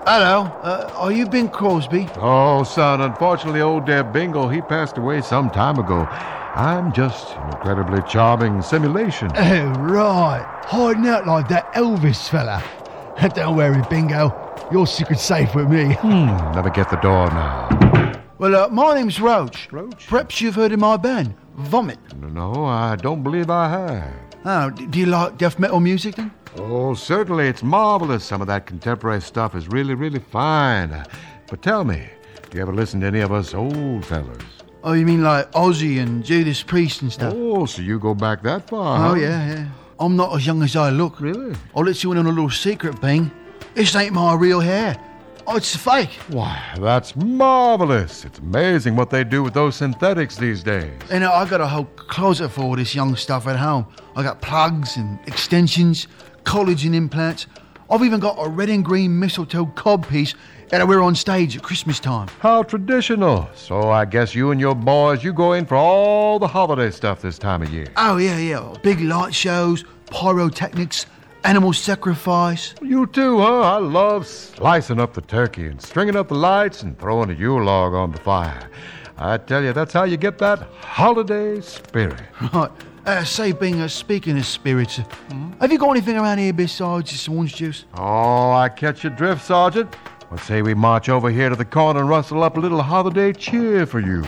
Hello, are you Bing Crosby? Oh, son, unfortunately, old Dad Bingo, he passed away some time ago. I'm just an incredibly charming simulation. Oh, right. Hiding out like that Elvis fella. Don't worry, Bingo. Your secret's safe with me. Let me get the door now. Well, my name's Roach. Roach? Perhaps you've heard of my band, Vomit. No, I don't believe I have. Oh, do you like death metal music then? Oh, certainly, it's marvelous. Some of that contemporary stuff is really, really fine. But tell me, do you ever listen to any of us old fellas? Oh, you mean like Ozzy and Judas Priest and stuff? Oh, so you go back that far, Oh, huh? yeah. I'm not as young as I look. Really? I'll let you in on a little secret, Bing. This ain't my real hair. Oh, it's fake. Why, that's marvelous. It's amazing what they do with those synthetics these days. You know, I got a whole closet for all this young stuff at home. I got plugs and extensions, collagen implants. I've even got a red and green mistletoe cob piece that I wear on stage at Christmas time. How traditional. So I guess you and your boys, you go in for all the holiday stuff this time of year. Oh, yeah. Big light shows, pyrotechnics, animal sacrifice. You too, huh? I love slicing up the turkey and stringing up the lights and throwing a Yule log on the fire. I tell you, that's how you get that holiday spirit. Right. Say, Bing, speaking of spirits, have you got anything around here besides just orange juice? Oh, I catch your drift, Sergeant. Let's say we march over here to the corner and rustle up a little holiday cheer for you.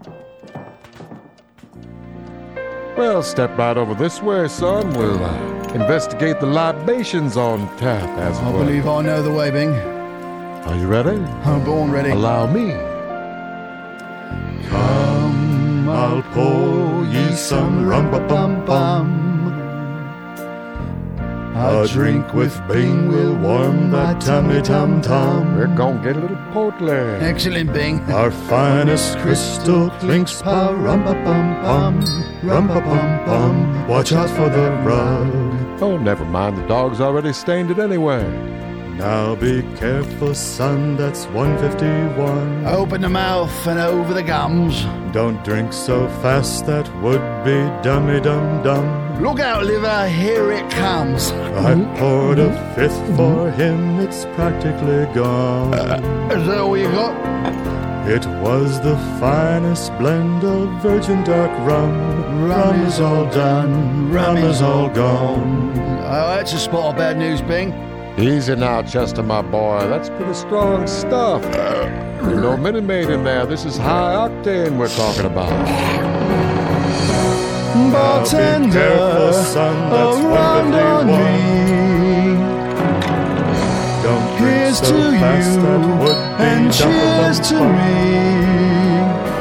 Well, step right over this way, son. We'll investigate the libations on tap, as it I were. believe I know the way, Bing. Are you ready? I'm born ready. Allow me. Come, I'll pour ye some rum-ba-bum-bum. A drink with Bing will warm that tummy-tum-tum. We're gonna get a little portly. Excellent, Bing. Our finest crystal clinks, pa rum-ba-bum-bum, rum-ba-bum-bum. Watch out for the rug. Oh, never mind. The dog's already stained it anyway. Now be careful, son, that's 151. Open the mouth and over the gums. Don't drink so fast, that would be dummy-dum-dum. Look out, liver, here it comes. I poured a fifth for him, it's practically gone. Is that all you got? It was the finest blend of virgin dark rum. Rum is all done, rum is all gone. Oh, that's a spot of bad news, Bing. Easy now, Chester, my boy. That's pretty strong stuff. There's no Minute Maid in there. This is high octane we're talking about. Bartender, Be careful, son, that's around on 151. me. Don't drink Here's so to fast, you, that would be and cheers to dump-a-bum-bum. me.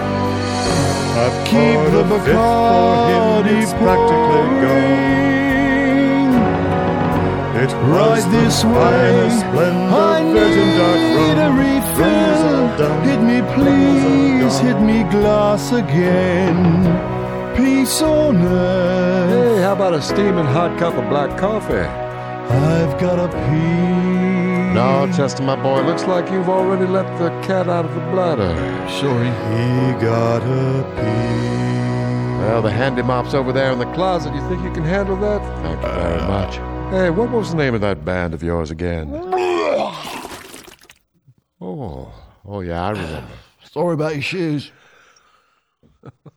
I Keep poured the a fifth for him, Bacardi it's practically gone. It was Right this the finest way, blend I of virgin dark need a rum. refill. Rum is all done, Hit me, rum is all please, gone. hit me glass again. Peace on earth, Hey, how about a steaming hot cup of black coffee? I've got a pee. No, Chester, my boy, looks like you've already let the cat out of the bladder. Sorry. He got a pee. Well, the handy mop's over there in the closet. You think you can handle that? Thank you very much. Hey, what was the name of that band of yours again? Oh, yeah, I remember. Sorry about your shoes.